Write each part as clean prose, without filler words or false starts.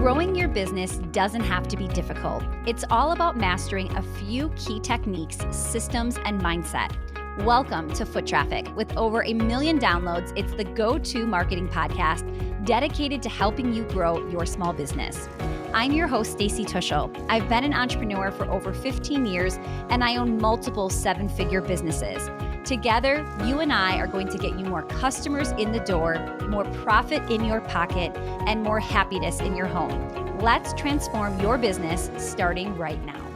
Growing your business doesn't have to be difficult. It's all about mastering a few key techniques, systems, and mindset. Welcome to Foot Traffic. With over 1 million downloads, it's the go-to marketing podcast dedicated to helping you grow your small business. I'm your host, Stacey Tuschl. I've been an entrepreneur for over 15 years, and I own multiple 7-figure businesses. Together, you and I are going to get you more customers in the door, more profit in your pocket, and more happiness in your home. Let's transform your business starting right now.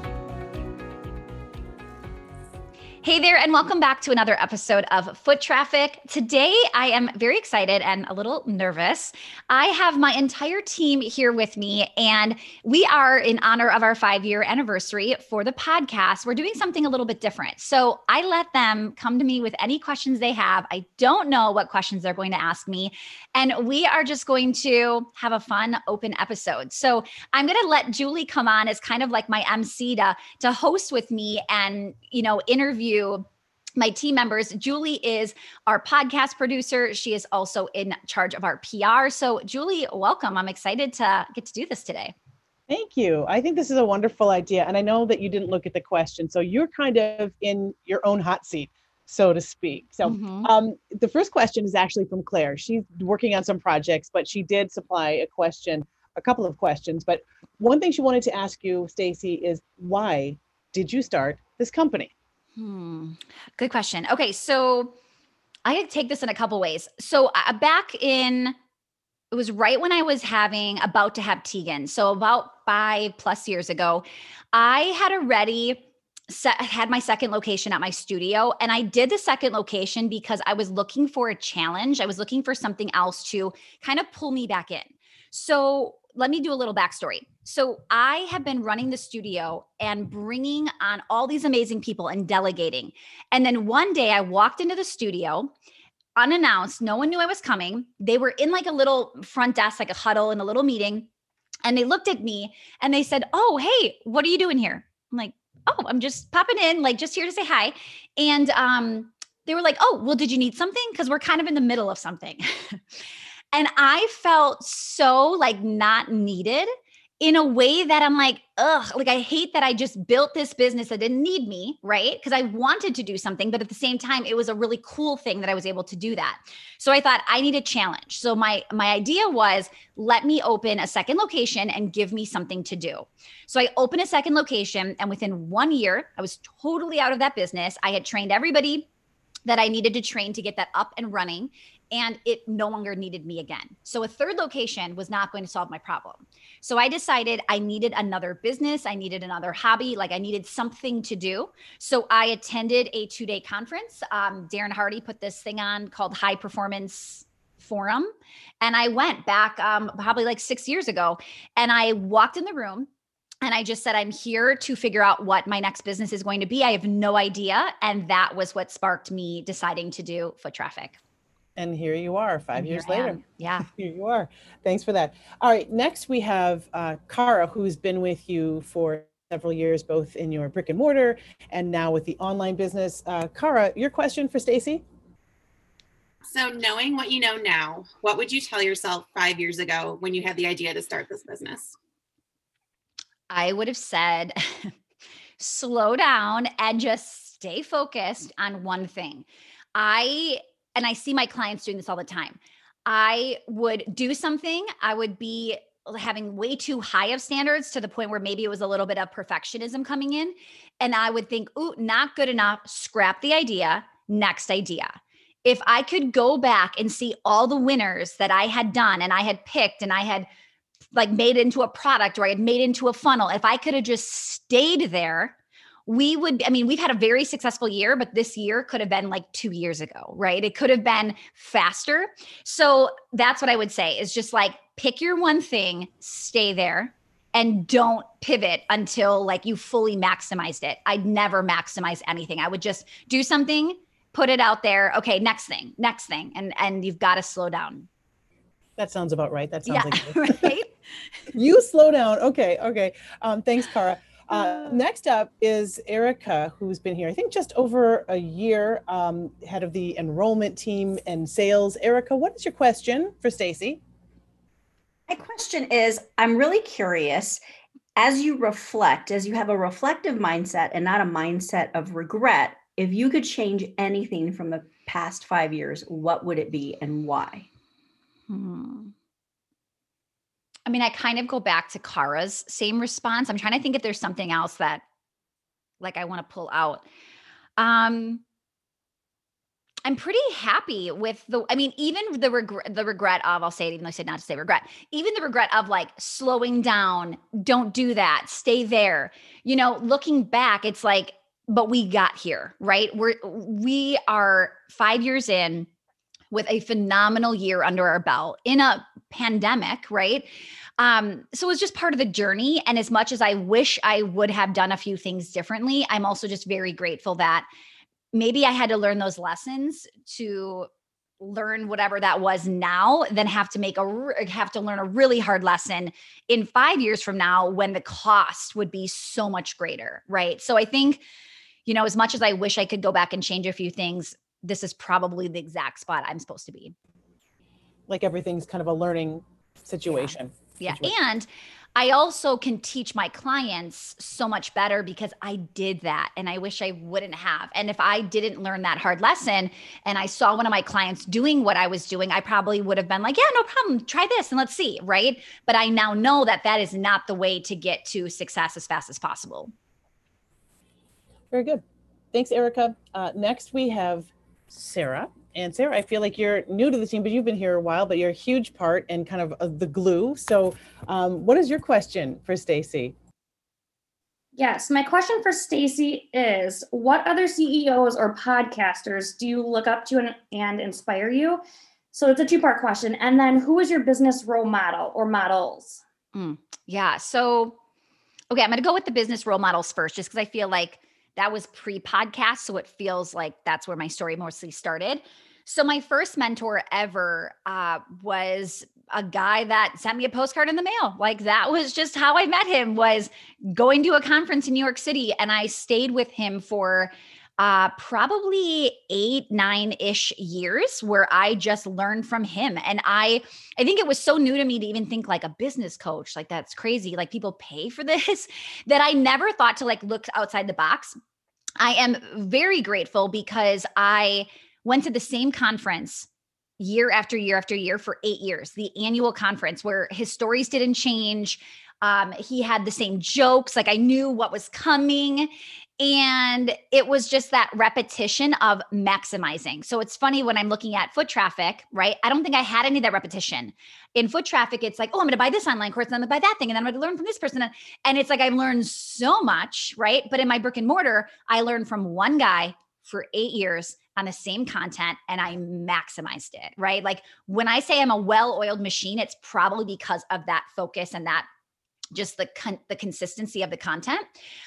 Hey there, and welcome back to another episode of Foot Traffic. Today, I am very excited and a little nervous. I have my entire team here with me, and we are in honor of our 5-year anniversary for the podcast. We're doing something a little bit different. So I let them come to me with any questions they have. I don't know what questions they're going to ask me, and we are just going to have a fun, open episode. So I'm going to let Julie come on as kind of like my MC to host with me and, interview my team members. Julie is our podcast producer. She is also in charge of our PR. So Julie, welcome. I'm excited to get to do this today. Thank you. I think this is a wonderful idea. And I know that you didn't look at the question. So you're kind of in your own hot seat, so to speak. So the first question is actually from Claire. She's working on some projects, but she did supply a couple of questions. But one thing she wanted to ask you, Stacey, is why did you start this company? Good question. Okay, so I could take this in a couple ways. So it was right when I was about to have Tegan. So about 5+ years ago, I had my second location at my studio. And I did the second location because I was looking for a challenge. I was looking for something else to kind of pull me back in. So let me do a little backstory. So I have been running the studio and bringing on all these amazing people and delegating. And then one day I walked into the studio unannounced. No one knew I was coming. They were in like a little front desk, like a huddle in a little meeting. And they looked at me and they said, "Oh, hey, what are you doing here?" I'm like, "Oh, I'm just popping in, like just here to say hi." And they were like, "Oh, well, did you need something? Because we're kind of in the middle of something." And I felt so like not needed in a way that I'm like, ugh, like I hate that I just built this business that didn't need me, right? Because I wanted to do something, but at the same time, it was a really cool thing that I was able to do that. So I thought I need a challenge. So my idea was, let me open a second location and give me something to do. So I opened a second location, and within 1 year, I was totally out of that business. I had trained everybody that I needed to train to get that up and running, and it no longer needed me again. So a third location was not going to solve my problem. So I decided I needed another business. I needed another hobby. Like I needed something to do. So I attended a 2-day conference. Darren Hardy put this thing on called High Performance Forum. And I went back probably like 6 years ago, and I walked in the room and I just said, I'm here to figure out what my next business is going to be. I have no idea. And that was what sparked me deciding to do Foot Traffic. And here you are 5 years later. Yeah. Here you are. Thanks for that. All right. Next, we have Cara, who's been with you for several years, both in your brick and mortar and now with the online business. Cara, your question for Stacey? So knowing what you know now, what would you tell yourself 5 years ago when you had the idea to start this business? I would have said, slow down and just stay focused on one thing. I see my clients doing this all the time. I would do something. I would be having way too high of standards to the point where maybe it was a little bit of perfectionism coming in. And I would think, ooh, not good enough. Scrap the idea. Next idea. If I could go back and see all the winners that I had done and I had picked and I had like made into a product or I had made into a funnel, if I could have just stayed there, we've had a very successful year, but this year could have been like 2 years ago, right? It could have been faster. So that's what I would say is just like, pick your one thing, stay there, and don't pivot until like you fully maximized it. I'd never maximize anything. I would just do something, put it out there. Okay, next thing. And you've got to slow down. That sounds about right. That sounds like it. Right? You slow down. Okay. Thanks, Cara. Next up is Erica, who's been here, I think just over a year, head of the enrollment team and sales. Erica, what is your question for Stacey? My question is, I'm really curious, as you reflect, as you have a reflective mindset and not a mindset of regret, if you could change anything from the past 5 years, what would it be and why? I mean, I kind of go back to Kara's same response. I'm trying to think if there's something else that like I want to pull out. Um, I'm pretty happy with I mean, even the regret of, I'll say it, even though I said not to say regret, even the regret of like slowing down, don't do that, stay there. Looking back, it's like, but we got here, right? We are 5 years in with a phenomenal year under our belt in a pandemic, right? So it was just part of the journey. And as much as I wish I would have done a few things differently, I'm also just very grateful that maybe I had to learn those lessons to learn whatever that was now, then have to learn a really hard lesson in 5 years from now when the cost would be so much greater, right? So I think, as much as I wish I could go back and change a few things, this is probably the exact spot I'm supposed to be. Like everything's kind of a learning situation. Yeah. And I also can teach my clients so much better because I did that and I wish I wouldn't have. And if I didn't learn that hard lesson and I saw one of my clients doing what I was doing, I probably would have been like, yeah, no problem. Try this and let's see. Right. But I now know that that is not the way to get to success as fast as possible. Very good. Thanks, Erica. Next we have Sarah. And Sarah, I feel like you're new to the team, but you've been here a while, but you're a huge part and kind of the glue. So what is your question for Stacy? Yes, my question for Stacy is, what other CEOs or podcasters do you look up to and inspire you? So it's a two-part question. And then who is your business role model or models? Yeah. So, okay, I'm going to go with the business role models first, just because I feel like that was pre-podcast. So it feels like that's where my story mostly started. So my first mentor ever was a guy that sent me a postcard in the mail. Like that was just how I met him, was going to a conference in New York City. And I stayed with him for probably 8-9-ish years where I just learned from him. And I think it was so new to me to even think like a business coach, like that's crazy. Like people pay for this, that I never thought to like look outside the box. I am very grateful because I went to the same conference year after year after year for 8 years, the annual conference where his stories didn't change. He had the same jokes. Like I knew what was coming. And it was just that repetition of maximizing. So it's funny when I'm looking at foot traffic, right? I don't think I had any of that repetition. In foot traffic, it's like, oh, I'm going to buy this online course and I'm going to buy that thing. And then I'm going to learn from this person. And it's like, I've learned so much, right? But in my brick and mortar, I learned from one guy for 8 years on the same content and I maximized it, right? Like when I say I'm a well-oiled machine, it's probably because of that focus and that just the consistency of the content.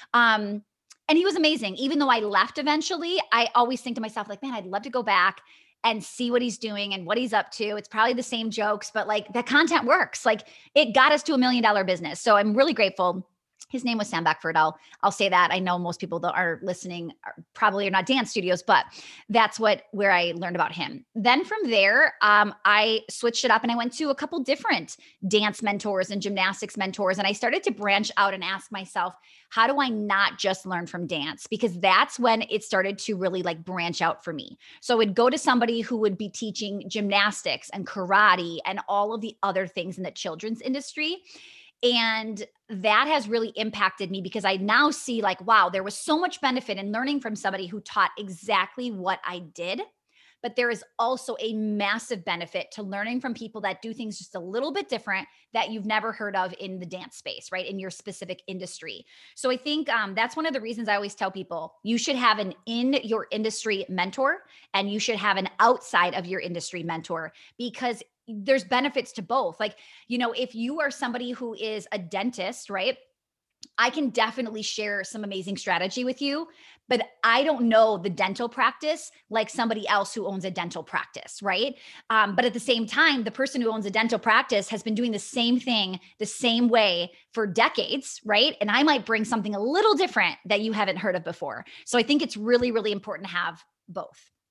And he was amazing. Even though I left eventually, I always think to myself, like, man, I'd love to go back and see what he's doing and what he's up to. It's probably the same jokes, but like the content works. Like it got us to $1 million business. So I'm really grateful. His name was Sam Beckford. I'll say that. I know most people that are listening probably are not dance studios, but that's where I learned about him. Then from there, I switched it up and I went to a couple different dance mentors and gymnastics mentors. And I started to branch out and ask myself, how do I not just learn from dance? Because that's when it started to really like branch out for me. So I would go to somebody who would be teaching gymnastics and karate and all of the other things in the children's industry. And that has really impacted me because I now see like, wow, there was so much benefit in learning from somebody who taught exactly what I did. But there is also a massive benefit to learning from people that do things just a little bit different that you've never heard of in the dance space, right? In your specific industry. So I think that's one of the reasons I always tell people you should have an in your industry mentor and you should have an outside of your industry mentor, because there's benefits to both. Like, if you are somebody who is a dentist, right? I can definitely share some amazing strategy with you, but I don't know the dental practice like somebody else who owns a dental practice, right? But at the same time, the person who owns a dental practice has been doing the same thing the same way for decades, right? And I might bring something a little different that you haven't heard of before. So I think it's really, really important to have both.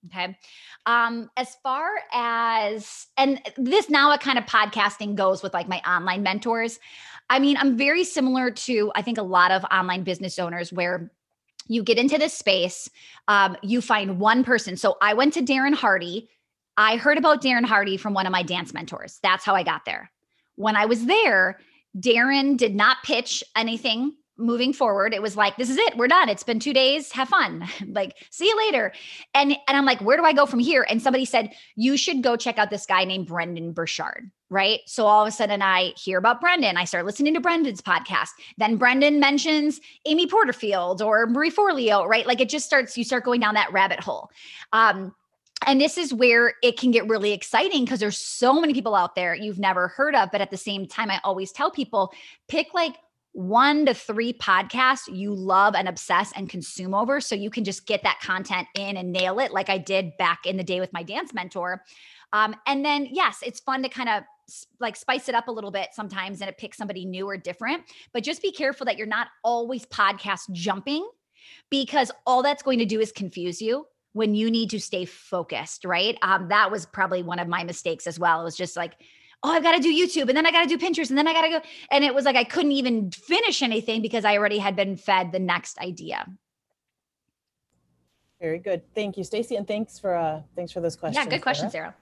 Okay. As far as, and this now what kind of podcasting goes with like my online mentors. I mean, I'm very similar to, I think a lot of online business owners where you get into this space, you find one person. So I went to Darren Hardy. I heard about Darren Hardy from one of my dance mentors. That's how I got there. When I was there, Darren did not pitch anything moving forward. It was like, this is it. We're done. It's been 2 days. Have fun. Like, see you later. And I'm like, where do I go from here? And somebody said, you should go check out this guy named Brendon Burchard. Right. So all of a sudden I hear about Brendon. I start listening to Brendon's podcast. Then Brendon mentions Amy Porterfield or Marie Forleo, right? Like it just starts, you start going down that rabbit hole. And this is where it can get really exciting because there's so many people out there you've never heard of. But at the same time, I always tell people, pick like 1 to 3 podcasts you love and obsess and consume over so you can just get that content in and nail it like I did back in the day with my dance mentor. And then, yes, it's fun to kind of like spice it up a little bit sometimes and it picks somebody new or different. But just be careful that you're not always podcast jumping because all that's going to do is confuse you when you need to stay focused, right? That was probably one of my mistakes as well. It was just like, oh, I've got to do YouTube and then I got to do Pinterest and then I got to go. And it was like, I couldn't even finish anything because I already had been fed the next idea. Very good. Thank you, Stacy. And thanks for those questions. Yeah, good question, Sarah.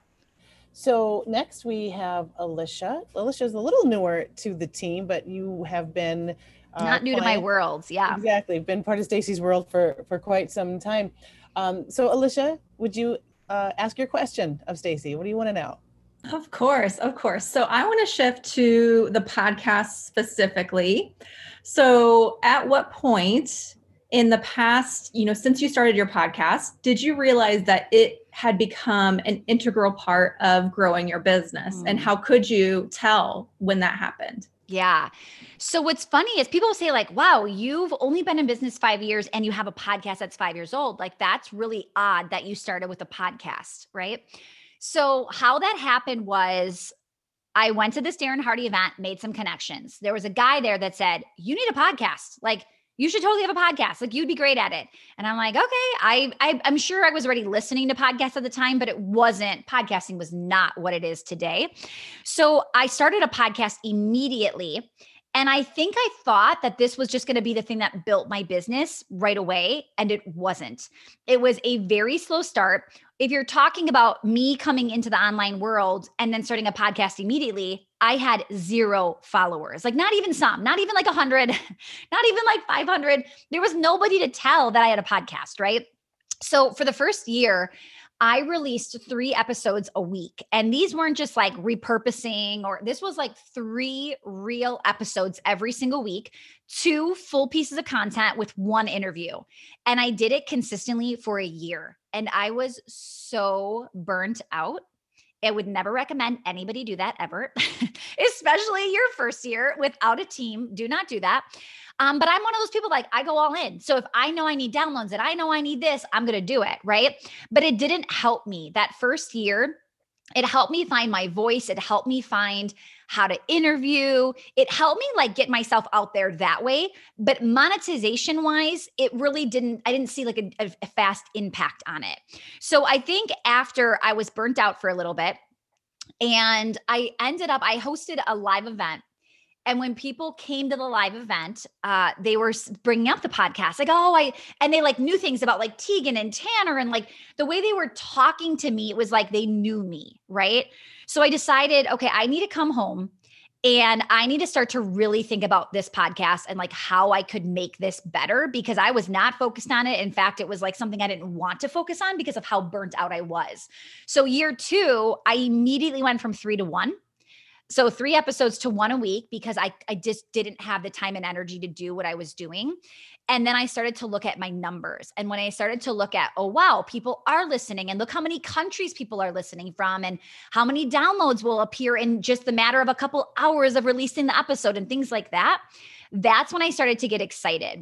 So next we have Alicia. Alicia is a little newer to the team, but you have been not new to my world. Yeah, exactly. Been part of Stacy's world for quite some time. So Alicia, would you ask your question of Stacy? What do you want to know? Of course. So I want to shift to the podcast specifically. So at what point in the past, since you started your podcast, did you realize that it had become an integral part of growing your business? And how could you tell when that happened? Yeah. So what's funny is people say like, wow, you've only been in business 5 years and you have a podcast that's 5 years old. Like that's really odd that you started with a podcast, right? So how that happened was I went to this Darren Hardy event, made some connections. There was a guy there that said, you need a podcast. Like you should totally have a podcast. Like you'd be great at it. And I'm like, okay, I'm sure I was already listening to podcasts at the time, but podcasting was not what it is today. So I started a podcast immediately. And I think I thought that this was just going to be the thing that built my business right away. And it wasn't. It was a very slow start. If you're talking about me coming into the online world and then starting a podcast immediately, I had 0 followers, like not even some, not even like 100, not even like 500. There was nobody to tell that I had a podcast, right? So for the first year, I released 3 episodes a week. And these weren't just like repurposing this was like 3 real episodes every single week, 2 full pieces of content with 1 interview. And I did it consistently for a year. And I was so burnt out. I would never recommend anybody do that ever, especially your first year without a team. Do not do that. But I'm one of those people like I go all in. So if I know I need downloads and I know I need this, I'm going to do it. Right. But it didn't help me that first year. It helped me find my voice. It helped me find how to interview. It helped me like get myself out there that way. But monetization wise, it really I didn't see like a fast impact on it. So I think after I was burnt out for a little bit and I hosted a live event. And when people came to the live event, they were bringing up the podcast, like, and they like knew things about like Tegan and Tanner and like the way they were talking to me, it was like they knew me, right? So I decided, okay, I need to come home and I need to start to really think about this podcast and like how I could make this better because I was not focused on it. In fact, it was like something I didn't want to focus on because of how burnt out I was. So year 2, I immediately went from 3 to 1. So 3 episodes to 1 a week because I just didn't have the time and energy to do what I was doing. And then I started to look at my numbers. And when I started to look at, oh, wow, people are listening and look how many countries people are listening from and how many downloads will appear in just the matter of a couple hours of releasing the episode and things like that. That's when I started to get excited.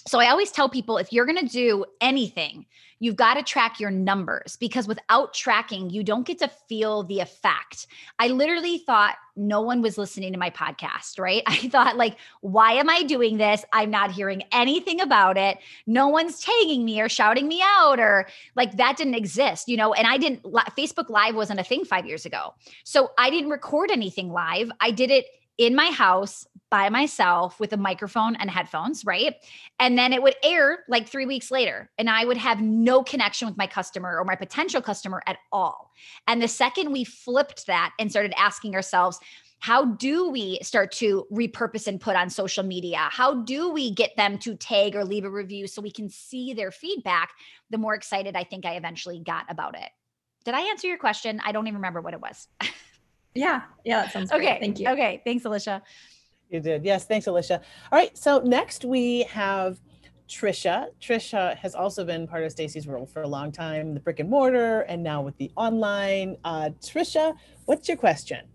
So I always tell people, if you're going to do anything, you've got to track your numbers, because without tracking, you don't get to feel the effect. I literally thought no one was listening to my podcast, right? I thought, like, why am I doing this? I'm not hearing anything about it. No one's tagging me or shouting me out, or like that didn't exist, and Facebook Live wasn't a thing 5 years ago. So I didn't record anything live. I did it in my house by myself with a microphone and headphones, right? And then it would air like 3 weeks later, and I would have no connection with my customer or my potential customer at all. And the second we flipped that and started asking ourselves, how do we start to repurpose and put on social media? How do we get them to tag or leave a review so we can see their feedback? The more excited I think I eventually got about it. Did I answer your question? I don't even remember what it was. Yeah, that sounds great. Okay. Thank you. Okay. Thanks, Alicia. You did. Yes. Thanks, Alicia. All right. So next we have Trisha. Trisha has also been part of Stacy's world for a long time, the brick and mortar, and now with the online. Trisha, what's your question?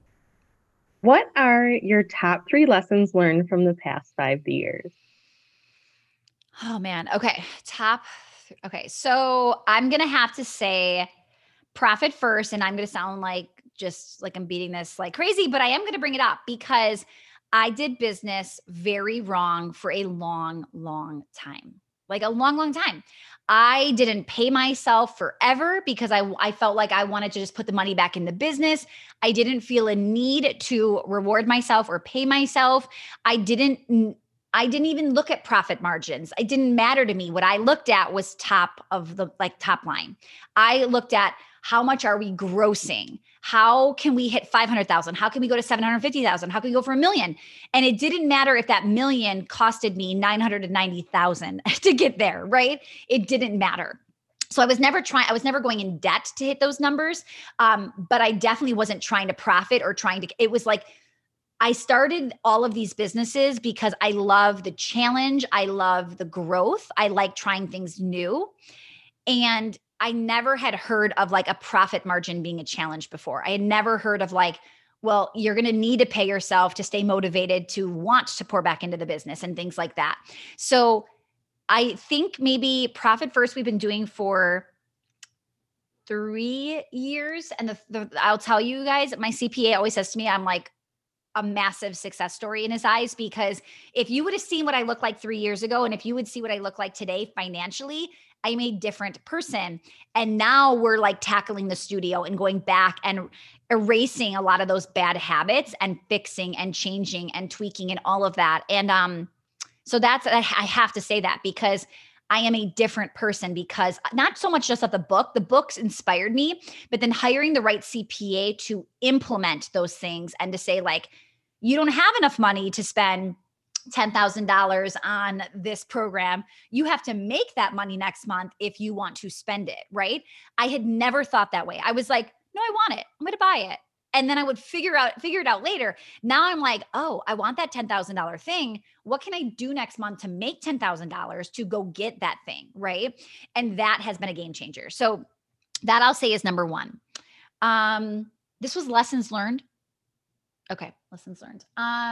What are your top 3 lessons learned from the past 5 years? Oh man. Okay. Okay. So I'm going to have to say profit first, and I'm going to sound like just like I'm beating this like crazy, but I am going to bring it up because I did business very wrong for a long, long time. Like a long, long time. I didn't pay myself forever because I felt like I wanted to just put the money back in the business. I didn't feel a need to reward myself or pay myself. I didn't even look at profit margins. It didn't matter to me. What I looked at was top line. I looked at how much are we grossing? How can we hit 500,000? How can we go to 750,000? How can we go for $1 million? And it didn't matter if that $1 million costed me 990,000 to get there, right? It didn't matter. So I was never going in debt to hit those numbers. But I definitely wasn't trying to profit or it was like, I started all of these businesses because I love the challenge. I love the growth. I like trying things new. And I never had heard of like a profit margin being a challenge before. I had never heard of like, well, you're going to need to pay yourself to stay motivated to want to pour back into the business and things like that. So I think maybe profit first we've been doing for 3 years. And I'll tell you guys, my CPA always says to me, I'm like a massive success story in his eyes, because if you would have seen what I looked like 3 years ago, and if you would see what I look like today financially, I'm a different person. And now we're like tackling the studio and going back and erasing a lot of those bad habits and fixing and changing and tweaking and all of that. And so I have to say that because I am a different person, because not so much just of the books inspired me, but then hiring the right CPA to implement those things and to say like, you don't have enough money to spend $10,000 on this program. You have to make that money next month if you want to spend it, right? I had never thought that way. I was like, no, I want it. I'm going to buy it. And then I would figure it out later. Now I'm like, oh, I want that $10,000 thing. What can I do next month to make $10,000 to go get that thing, right? And that has been a game changer. So that I'll say is number one. This was lessons learned. Okay, lessons learned.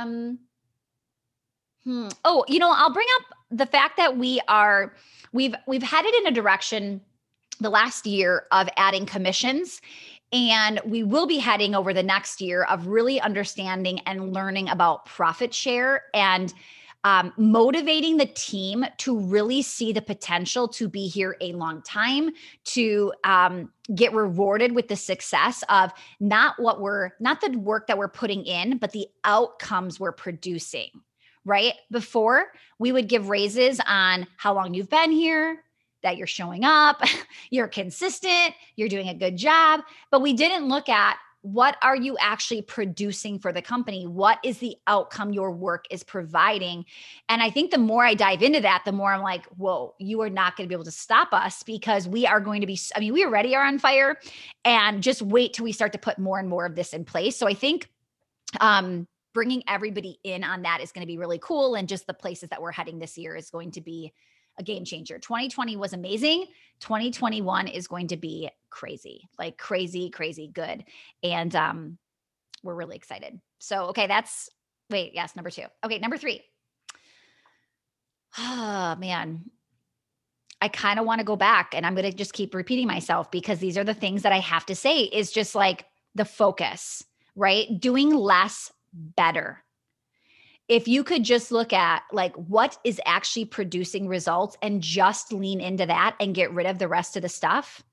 Oh, I'll bring up the fact that we've headed in a direction the last year of adding commissions, and we will be heading over the next year of really understanding and learning about profit share and motivating the team to really see the potential to be here a long time, to get rewarded with the success of not the work that we're putting in, but the outcomes we're producing. Right? Before, we would give raises on how long you've been here, that you're showing up, you're consistent, you're doing a good job, but we didn't look at what are you actually producing for the company? What is the outcome your work is providing? And I think the more I dive into that, the more I'm like, whoa, you are not going to be able to stop us, because we are going to be, we already are on fire, and just wait till we start to put more and more of this in place. So I think, bringing everybody in on that is going to be really cool. And just the places that we're heading this year is going to be a game changer. 2020 was amazing. 2021 is going to be crazy, like crazy, crazy good. And we're really excited. So, okay, number 2. Okay, number 3. Oh man, I kind of want to go back, and I'm going to just keep repeating myself because these are the things that I have to say is just like the focus, right? Doing less better. If you could just look at like what is actually producing results and just lean into that and get rid of the rest of the stuff.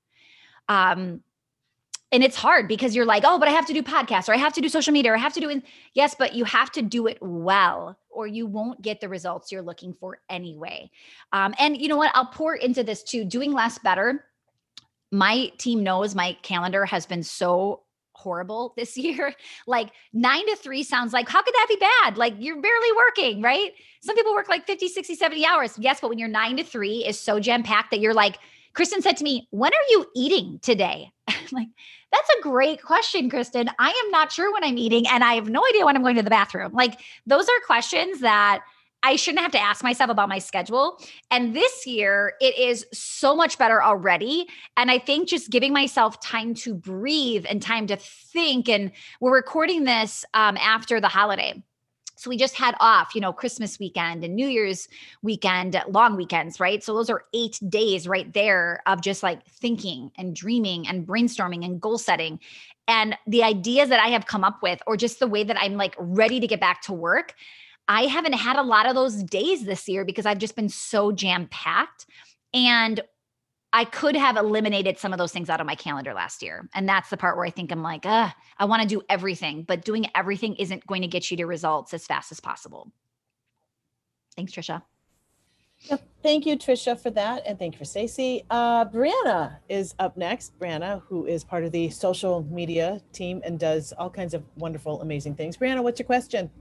And it's hard because you're like, oh, but I have to do podcasts or I have to do social media or I have to do it. Yes, but you have to do it well or you won't get the results you're looking for anyway. And you know what? I'll pour into this too. Doing less better. My team knows my calendar has been so horrible this year. Like 9 to 3 sounds like, how could that be bad? Like you're barely working, right? Some people work like 50, 60, 70 hours. Yes, but when you're 9 to 3 is so jam-packed that you're like, Kristen said to me, when are you eating today? Like, that's a great question, Kristen. I am not sure when I'm eating and I have no idea when I'm going to the bathroom. Like those are questions that I shouldn't have to ask myself about my schedule. And this year it is so much better already. And I think just giving myself time to breathe and time to think, and we're recording this after the holiday. So we just had off, Christmas weekend and New Year's weekend, long weekends, right? So those are 8 days right there of just like thinking and dreaming and brainstorming and goal setting. And the ideas that I have come up with, or just the way that I'm like ready to get back to work, I haven't had a lot of those days this year because I've just been so jam-packed. And I could have eliminated some of those things out of my calendar last year. And that's the part where I think I'm like, I want to do everything, but doing everything isn't going to get you to results as fast as possible. Thanks, Trisha. Yep. Thank you, Trisha, for that. And thank you for Stacey. Brianna is up next. Brianna, who is part of the social media team and does all kinds of wonderful, amazing things. Brianna, what's your question?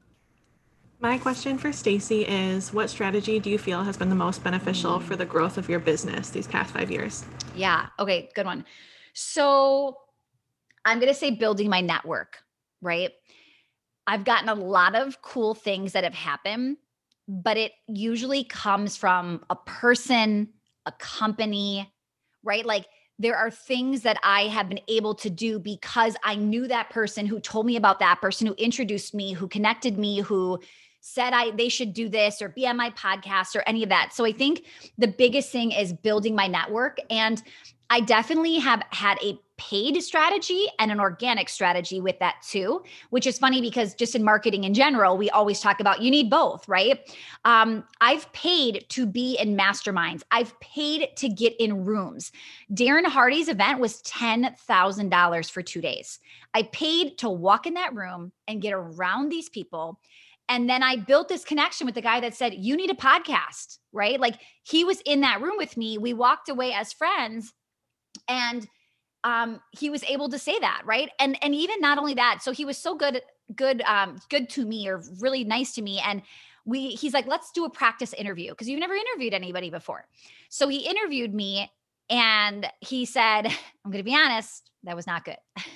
My question for Stacey is, what strategy do you feel has been the most beneficial for the growth of your business these past 5 years? Yeah. Okay. Good one. So I'm going to say building my network, right? I've gotten a lot of cool things that have happened, but it usually comes from a person, a company, right? Like there are things that I have been able to do because I knew that person who told me about that person, who introduced me, who connected me, who said they should do this or be on my podcast or any of that. So I think the biggest thing is building my network. And I definitely have had a paid strategy and an organic strategy with that too, which is funny because just in marketing in general, we always talk about you need both, right? I've paid to be in masterminds. I've paid to get in rooms. Darren Hardy's event was $10,000 for 2 days. I paid to walk in that room and get around these people. And then I built this connection with the guy that said, you need a podcast, right? Like he was in that room with me. We walked away as friends and he was able to say that, right? And even not only that, so he was so good to me or really nice to me. And he's like, let's do a practice interview because you've never interviewed anybody before. So he interviewed me and he said, I'm going to be honest, that was not good.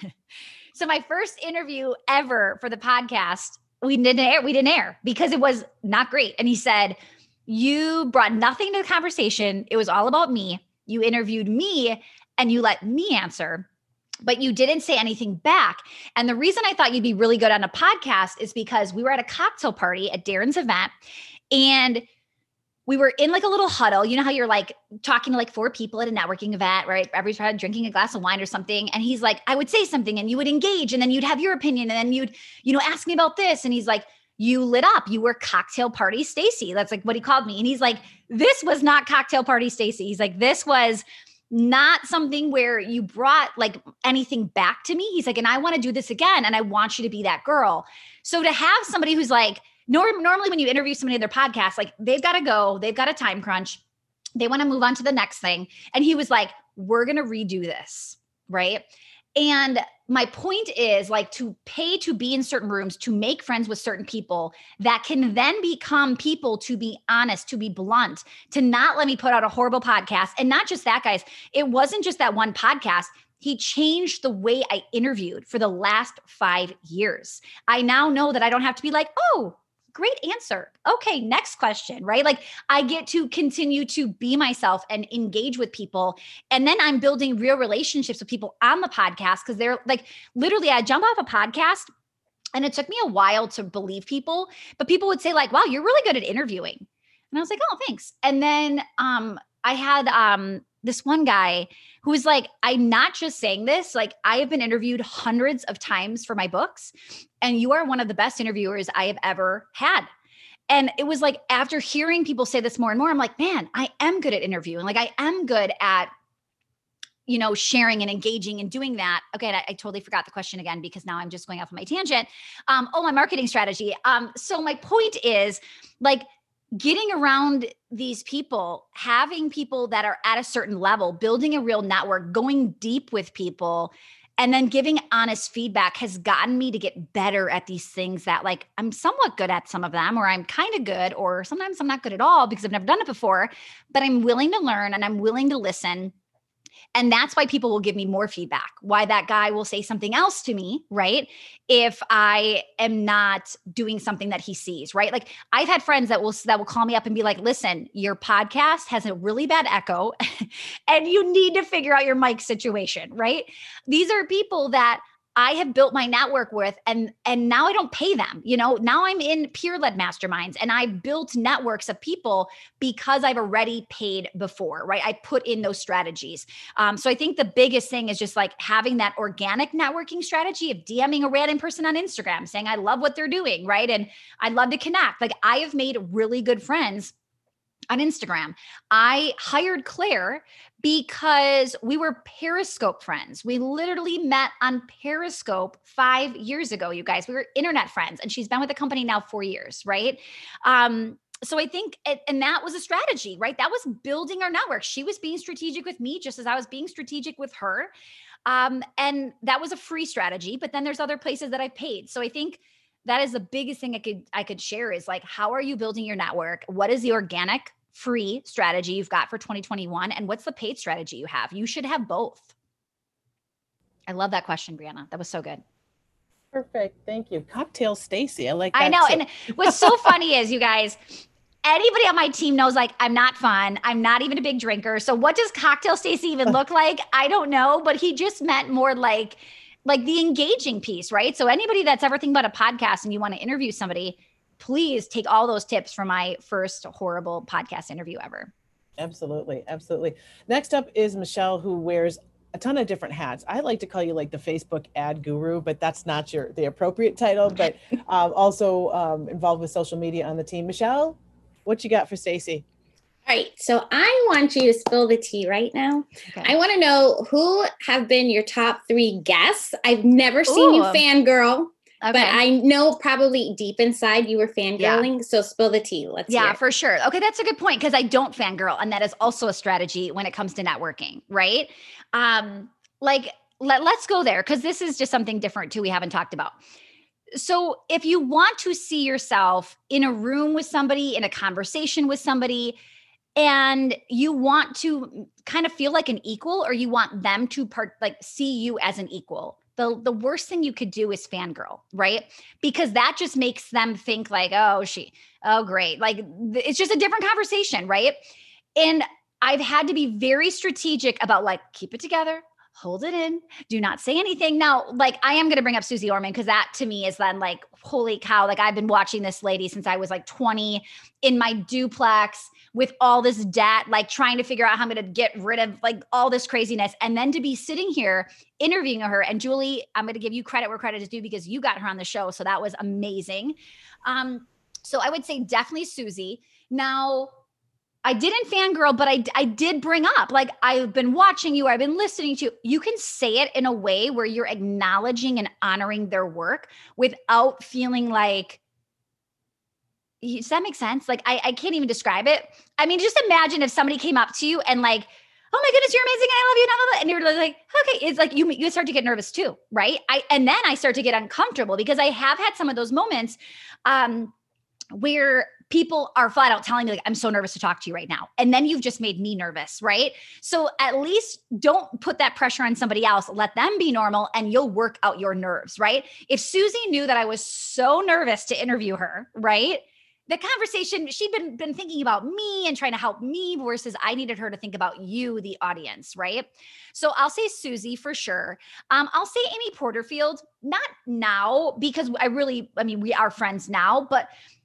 So my first interview ever for the podcast, we didn't air because it was not great. And he said, you brought nothing to the conversation. It was all about me. You interviewed me and you let me answer, but you didn't say anything back. And the reason I thought you'd be really good on a podcast is because we were at a cocktail party at Darren's event and we were in like a little huddle. You know how you're like talking to like 4 people at a networking event, right? Everybody's drinking a glass of wine or something. And he's like, I would say something and you would engage and then you'd have your opinion and then you'd, ask me about this. And he's like, you lit up. You were cocktail party Stacey. That's like what he called me. And he's like, this was not cocktail party Stacey. He's like, this was not something where you brought like anything back to me. He's like, and I want to do this again. And I want you to be that girl. So to have somebody who's like, normally when you interview somebody in their podcast, like they've got to go, they've got a time crunch. They want to move on to the next thing. And he was like, we're going to redo this. Right. And my point is like to pay to be in certain rooms, to make friends with certain people that can then become people, to be honest, to be blunt, to not let me put out a horrible podcast. And not just that, guys, it wasn't just that one podcast. He changed the way I interviewed for the last 5 years. I now know that I don't have to be like, oh, great answer. Okay, next question, right? Like I get to continue to be myself and engage with people. And then I'm building real relationships with people on the podcast because they're like, literally, I jump off a podcast and it took me a while to believe people, but people would say like, wow, you're really good at interviewing. And I was like, oh, thanks. And then I had this one guy who was like, I'm not just saying this, like I have been interviewed hundreds of times for my books, and you are one of the best interviewers I have ever had. And it was like, after hearing people say this more and more, I'm like, man, I am good at interviewing. Like I am good at, sharing and engaging and doing that. Okay. I totally forgot the question again, because now I'm just going off on my tangent. My marketing strategy. So my point is like, getting around these people, having people that are at a certain level, building a real network, going deep with people, and then giving honest feedback has gotten me to get better at these things that like I'm somewhat good at some of them, or I'm kind of good, or sometimes I'm not good at all because I've never done it before, but I'm willing to learn and I'm willing to listen. And that's why people will give me more feedback, why that guy will say something else to me, right? If I am not doing something that he sees, right? Like I've had friends that will call me up and be like, listen, your podcast has a really bad echo and you need to figure out your mic situation, right? These are people that I have built my network with, and now I don't pay them. Now I'm in peer-led masterminds, and I've built networks of people because I've already paid before, right? I put in those strategies. So I think the biggest thing is just like having that organic networking strategy of DMing a random person on Instagram saying, I love what they're doing, right? And I'd love to connect. Like I have made really good friends on Instagram. I hired Claire because we were Periscope friends. We literally met on Periscope 5 years ago, you guys. We were internet friends, and she's been with the company now 4 years, right? So I think, and that was a strategy, right? That was building our network. She was being strategic with me just as I was being strategic with her. And that was a free strategy, but then there's other places that I've paid. So I think that is the biggest thing I could share is like, how are you building your network? What is the organic free strategy you've got for 2021? And what's the paid strategy you have? You should have both. I love that question, Brianna. That was so good. Perfect. Thank you. Cocktail Stacy. I like that. I know. Too. And what's so funny is, you guys, anybody on my team knows like I'm not fun. I'm not even a big drinker. So what does Cocktail Stacy even look like? I don't know, but he just meant more like the engaging piece, right? So anybody that's ever thinking about a podcast and you want to interview somebody, please take all those tips from my first horrible podcast interview ever. Absolutely. Absolutely. Next up is Michelle, who wears a ton of different hats. I like to call you like the Facebook ad guru, but that's not the appropriate title, but also involved with social media on the team. Michelle, what you got for Stacy? All right. So I want you to spill the tea right now. Okay. I want to know who have been your top 3 guests. I've never seen you fangirl, but I know probably deep inside you were fangirling. Yeah. So spill the tea. Let's hear it. For sure. Okay. That's a good point, because I don't fangirl. And that is also a strategy when it comes to networking, right? Let's go there, because this is just something different too we haven't talked about. So if you want to see yourself in a room with somebody, in a conversation with somebody, and you want to kind of feel like an equal, or you want them to see you as an equal, the worst thing you could do is fangirl, right? Because that just makes them think like, oh, great. Like it's just a different conversation, right? And I've had to be very strategic about like, keep it together, hold it in, do not say anything. Now, like I am going to bring up Susie Orman, because that to me is then like, holy cow. Like I've been watching this lady since I was like 20 in my duplex with all this debt, like trying to figure out how I'm going to get rid of like all this craziness. And then to be sitting here interviewing her. And Julie, I'm going to give you credit where credit is due, because you got her on the show. So that was amazing. So I would say definitely Susie. Now, I didn't fangirl, but I did bring up, like, I've been watching you, I've been listening to you. You can say it in a way where you're acknowledging and honoring their work without feeling like, does that make sense? Like, I can't even describe it. I mean, just imagine if somebody came up to you and like, oh my goodness, you're amazing, I love you, and you're like, okay, it's like you start to get nervous too, right? And then I start to get uncomfortable, because I have had some of those moments where people are flat out telling me like, I'm so nervous to talk to you right now. And then you've just made me nervous, right? So at least don't put that pressure on somebody else. Let them be normal and you'll work out your nerves, right? If Susie knew that I was so nervous to interview her, right? The conversation, she'd been thinking about me and trying to help me, versus I needed her to think about you, the audience, right? So I'll say Susie for sure. I'll say Amy Porterfield, not now, because we are friends now, but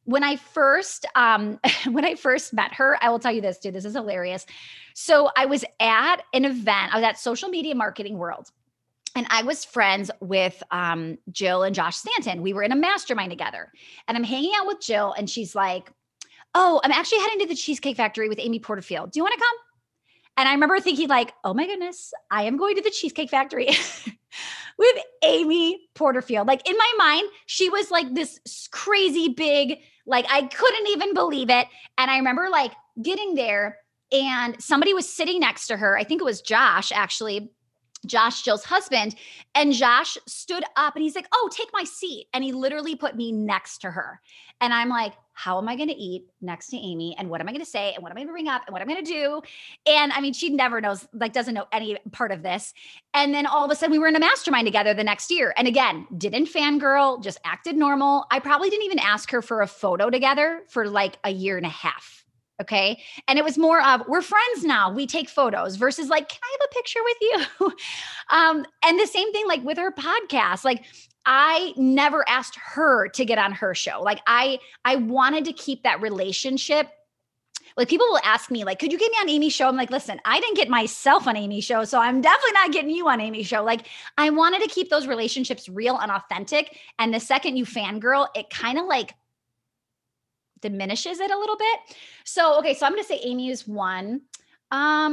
when I first met her, I will tell you this, dude, this is hilarious. So I was at an event, I was at Social Media Marketing World. And I was friends with Jill and Josh Stanton. We were in a mastermind together. And I'm hanging out with Jill and she's like, oh, I'm actually heading to the Cheesecake Factory with Amy Porterfield. Do you want to come? And I remember thinking like, oh my goodness, I am going to the Cheesecake Factory with Amy Porterfield. Like in my mind, she was like this crazy big, like I couldn't even believe it. And I remember like getting there and somebody was sitting next to her. I think it was Josh, actually. Josh, Jill's husband. And Josh stood up and he's like, oh, take my seat. And he literally put me next to her. And I'm like, how am I going to eat next to Amy? And what am I going to say? And what am I going to bring up? And what I'm going to do? And I mean, she never knows, like doesn't know any part of this. And then all of a sudden we were in a mastermind together the next year. And again, didn't fangirl, just acted normal. I probably didn't even ask her for a photo together for like a year and a half. Okay. And it was more of, we're friends now, we take photos versus like, can I have a picture with you? And the same thing, like with her podcast, like I never asked her to get on her show. Like I wanted to keep that relationship. Like people will ask me like, could you get me on Amy's show? I'm like, listen, I didn't get myself on Amy's show. So I'm definitely not getting you on Amy's show. Like I wanted to keep those relationships real and authentic. And the second you fangirl, it kind of like diminishes it a little bit. So, okay. So I'm going to say Amy is one. I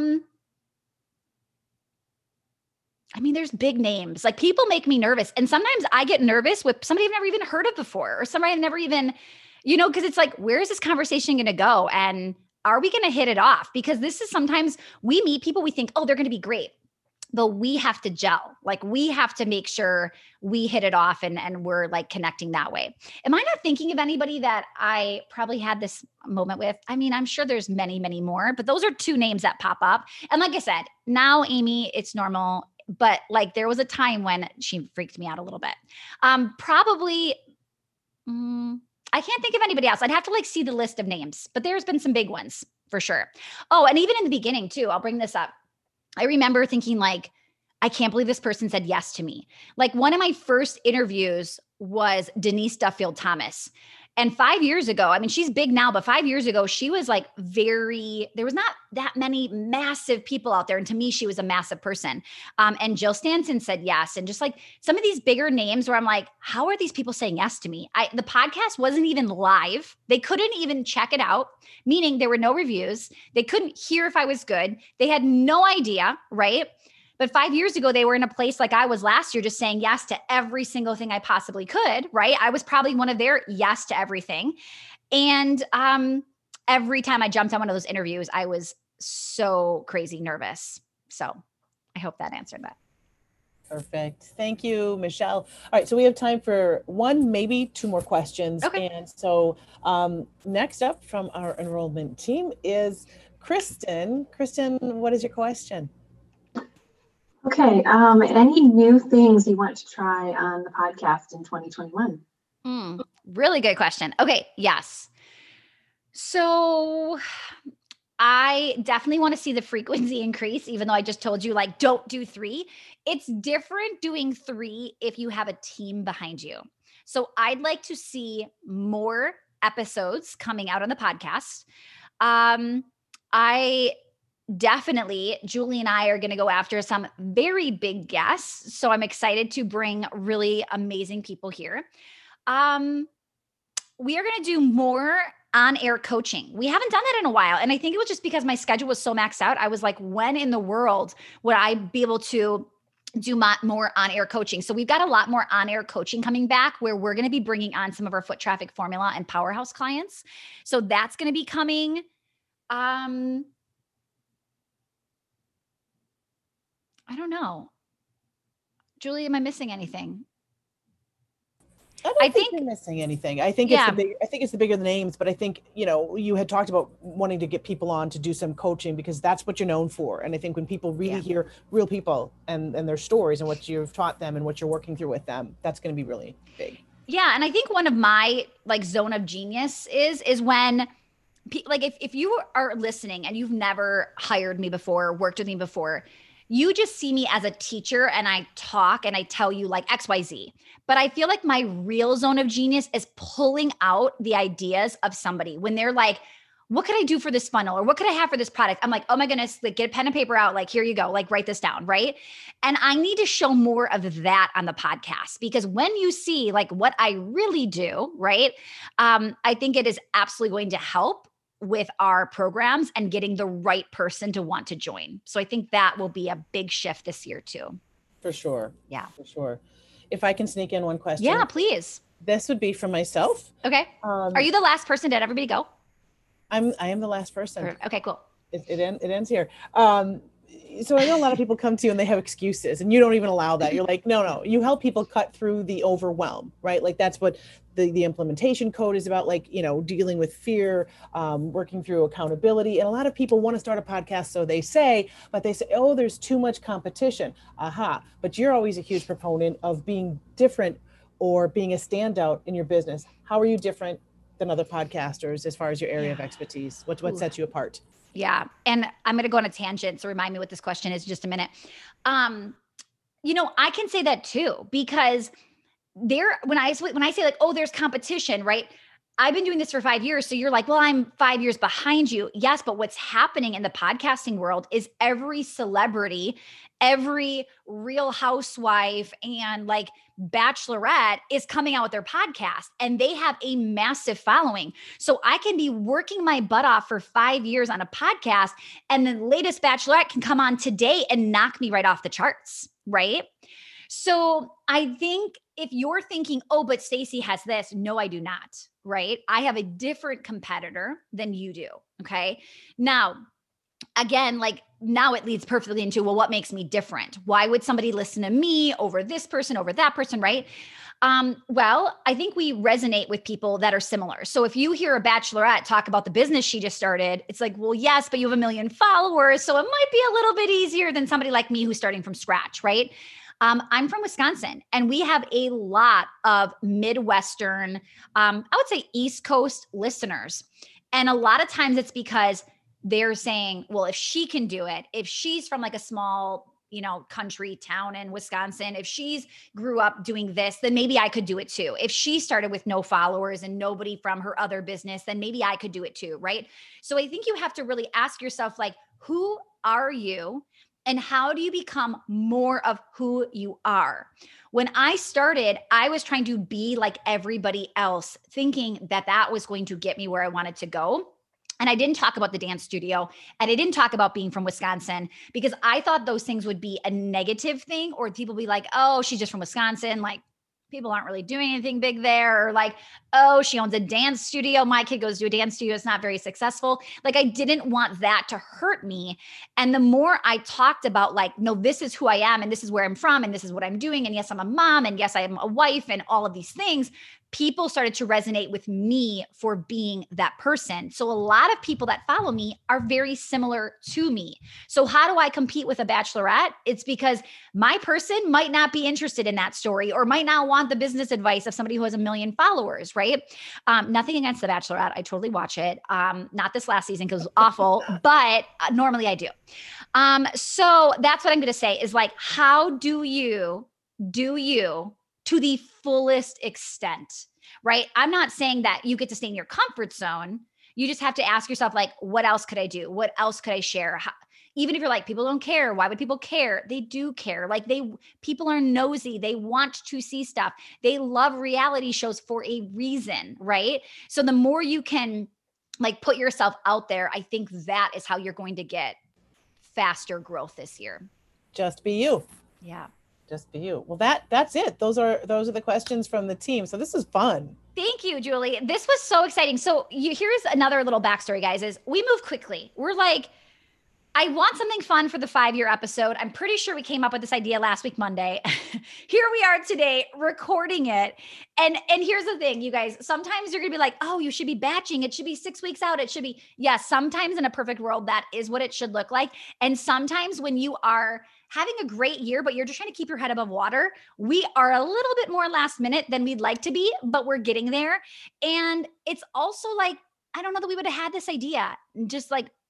mean, there's big names. Like people make me nervous. And sometimes I get nervous with somebody I've never even heard of before or somebody I've never even, because it's like, where is this conversation going to go? And are we going to hit it off? Because this is sometimes we meet people, we think, oh, they're going to be great. But we have to gel. Like we have to make sure we hit it off and we're like connecting that way. Am I not thinking of anybody that I probably had this moment with? I mean, I'm sure there's many, many more, but those are two names that pop up. And like I said, now Amy, it's normal. But like there was a time when she freaked me out a little bit. Probably, I can't think of anybody else. I'd have to like see the list of names, but there's been some big ones for sure. Oh, and even in the beginning too, I'll bring this up. I remember thinking like, I can't believe this person said yes to me. Like one of my first interviews was Denise Duffield Thomas. And 5 years ago, I mean, she's big now, but 5 years ago, she was like there was not that many massive people out there. And to me, she was a massive person. And Jill Stanton said yes. And just like some of these bigger names where I'm like, how are these people saying yes to me? The podcast wasn't even live. They couldn't even check it out, meaning there were no reviews. They couldn't hear if I was good. They had no idea, right? But 5 years ago, they were in a place like I was last year, just saying yes to every single thing I possibly could, right? I was probably one of their yes to everything. And every time I jumped on one of those interviews, I was so crazy nervous. So I hope that answered that. Perfect. Thank you, Michelle. All right. So we have time for one, maybe two more questions. Okay. And so next up from our enrollment team is Kristen. Kristen, what is your question? Okay, any new things you want to try on the podcast in 2021? Really good question. Okay, yes. So I definitely want to see the frequency increase, even though I just told you, like, don't do 3. It's different doing 3 if you have a team behind you. So I'd like to see more episodes coming out on the podcast. Definitely, Julie and I are going to go after some very big guests. So I'm excited to bring really amazing people here. We are going to do more on-air coaching. We haven't done that in a while. And I think it was just because my schedule was so maxed out. I was like, when in the world would I be able to do more on-air coaching? So we've got a lot more on-air coaching coming back where we're going to be bringing on some of our foot traffic formula and powerhouse clients. So that's going to be coming. I don't know. Julie, am I missing anything? I don't think you're missing anything. I think it's the bigger the names, but I think, you had talked about wanting to get people on to do some coaching because that's what you're known for. And I think when people really hear real people and their stories and what you've taught them and what you're working through with them, that's going to be really big. Yeah. And I think one of my zone of genius is when if you are listening and you've never hired me before, worked with me before, you just see me as a teacher and I talk and I tell you like XYZ. But I feel like my real zone of genius is pulling out the ideas of somebody when they're like, what could I do for this funnel? Or what could I have for this product? I'm like, oh my goodness, like get a pen and paper out. Like, here you go. Like, write this down. Right. And I need to show more of that on the podcast, because when you see like what I really do, right. I think it is absolutely going to help with our programs and getting the right person to want to join. So I think that will be a big shift this year too. For sure. Yeah. For sure. If I can sneak in one question. Yeah, please. This would be for myself. Okay. Are you the last person? Did everybody go? I am the last person. Okay, cool. It ends here. So I know a lot of people come to you and they have excuses, and you don't even allow that. You're like, no, you help people cut through the overwhelm, right? Like that's what the implementation code is about, like, dealing with fear, working through accountability. And a lot of people want to start a podcast, so they say, but they say, oh, there's too much competition. But you're always a huge proponent of being different or being a standout in your business. How are you different than other podcasters as far as your area of expertise? What sets you apart? Yeah. And I'm going to go on a tangent. So remind me what this question is in just a minute. I can say that too, because when I say like, oh, there's competition, right? I've been doing this for 5 years. So you're like, well, I'm 5 years behind you. Yes. But what's happening in the podcasting world is every celebrity, every Real Housewife and like Bachelorette is coming out with their podcast, and they have a massive following. So I can be working my butt off for 5 years on a podcast, and the latest Bachelorette can come on today and knock me right off the charts. Right. So I think if you're thinking, oh, but Stacy has this, no, I do not. Right. I have a different competitor than you do. Okay. Now, again, like now it leads perfectly into, well, what makes me different? Why would somebody listen to me over this person, over that person? Right. Well, I think we resonate with people that are similar. So if you hear a Bachelorette talk about the business she just started, it's like, well, yes, but you have 1 million followers. So it might be a little bit easier than somebody like me who's starting from scratch. Right. I'm from Wisconsin, and we have a lot of Midwestern, I would say East Coast listeners. And a lot of times it's because they're saying, well, if she can do it, if she's from like a small, country town in Wisconsin, if she's grew up doing this, then maybe I could do it too. If she started with no followers and nobody from her other business, then maybe I could do it too. Right. So I think you have to really ask yourself, like, who are you? And how do you become more of who you are? When I started, I was trying to be like everybody else, thinking that that was going to get me where I wanted to go. And I didn't talk about the dance studio, and I didn't talk about being from Wisconsin, because I thought those things would be a negative thing, or people be like, oh, she's just from Wisconsin. Like, people aren't really doing anything big there. Or like, oh, she owns a dance studio. My kid goes to a dance studio. It's not very successful. Like, I didn't want that to hurt me. And the more I talked about like, no, this is who I am, and this is where I'm from, and this is what I'm doing. And yes, I'm a mom, and yes, I am a wife, and all of these things, people started to resonate with me for being that person. So a lot of people that follow me are very similar to me. So how do I compete with a Bachelorette? It's because my person might not be interested in that story, or might not want the business advice of somebody who has 1 million followers, right? Nothing against the Bachelorette. I totally watch it. Not this last season because it was awful, but normally I do. So that's what I'm going to say is like, how do you to the fullest extent, right? I'm not saying that you get to stay in your comfort zone. You just have to ask yourself, like, what else could I do? What else could I share? Even if you're like, people don't care. Why would people care? They do care. Like people are nosy. They want to see stuff. They love reality shows for a reason, right? So the more you can like put yourself out there, I think that is how you're going to get faster growth this year. Just be you. Yeah. Just be you. Well, that's it. Those are the questions from the team. So this is fun. Thank you, Julie. This was so exciting. So here's another little backstory, guys, is we move quickly. We're like, I want something fun for the 5-year episode. I'm pretty sure we came up with this idea last week, Monday. Here we are today recording it. And here's the thing, you guys, sometimes you're going to be like, oh, you should be batching. It should be 6 weeks out. It should be, yes, sometimes in a perfect world, that is what it should look like. And sometimes when you are having a great year, but you're just trying to keep your head above water, we are a little bit more last minute than we'd like to be, but we're getting there. And it's also like, I don't know that we would have had this idea just like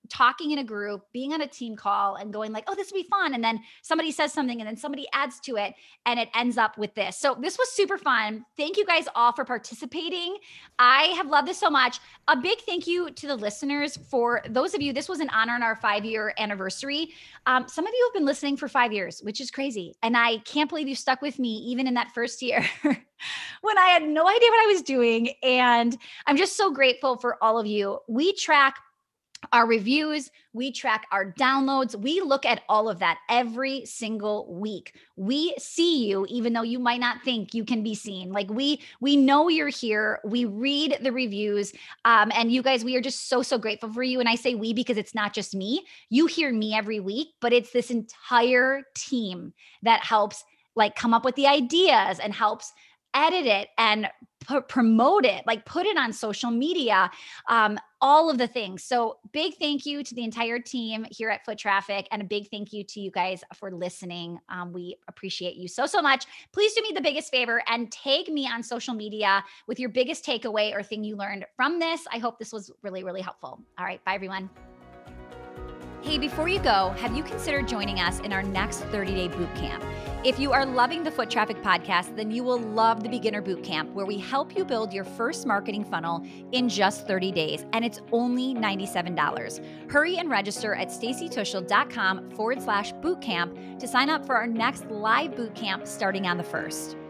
talking in a group, being on a team call and going like, oh, this would be fun. And then somebody says something and then somebody adds to it and it ends up with this. So this was super fun. Thank you guys all for participating. I have loved this so much. A big thank you to the listeners. For those of you, this was an honor on our 5-year anniversary. Some of you have been listening for 5 years, which is crazy. And I can't believe you stuck with me even in that first year when I had no idea what I was doing. And I'm just so grateful for all of you. We track our reviews, we track our downloads. We look at all of that every single week. We see you, even though you might not think you can be seen. Like we know you're here. We read the reviews. And you guys, we are just so grateful for you. And I say we because it's not just me. You hear me every week, but it's this entire team that helps like come up with the ideas and helps edit it and promote it, like put it on social media, all of the things. So big thank you to the entire team here at Foot Traffic, and a big thank you to you guys for listening. We appreciate you so much. Please do me the biggest favor and tag me on social media with your biggest takeaway or thing you learned from this. I hope this was really helpful. All right, bye everyone. Hey, before you go, have you considered joining us in our next 30-day boot camp? If you are loving the Foot Traffic podcast, then you will love the Beginner Bootcamp, where we help you build your first marketing funnel in just 30 days, and it's only $97. Hurry and register at stacytuschl.com/bootcamp to sign up for our next live bootcamp starting on the 1st.